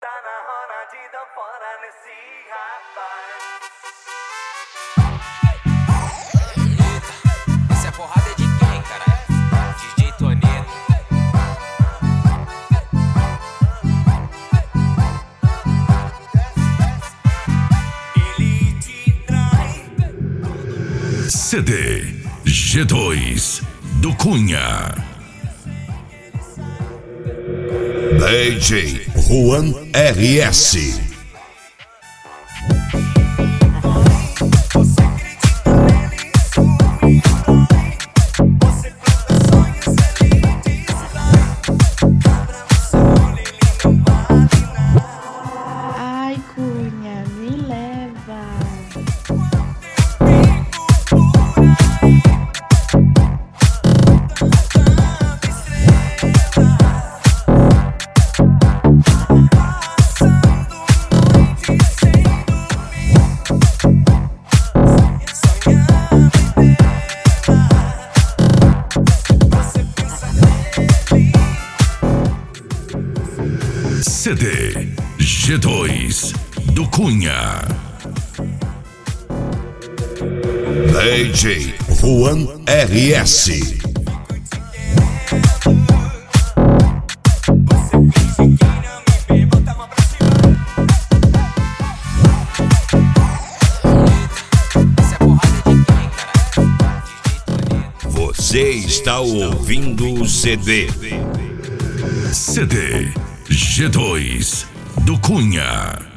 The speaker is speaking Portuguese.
Tá na hora de dar fora nesse rapaz. Essa é porrada de quem, cara? DJ Toneto. Ele te trai. CD G2 do Cunha. DJ Juan RS. Ai, Cunha, me leva. CD G2 do Cunha. DJ Juan RS. Essa é porrada de quem, cara? DJ Toneto. Você está ouvindo o CD G2 do Cunha.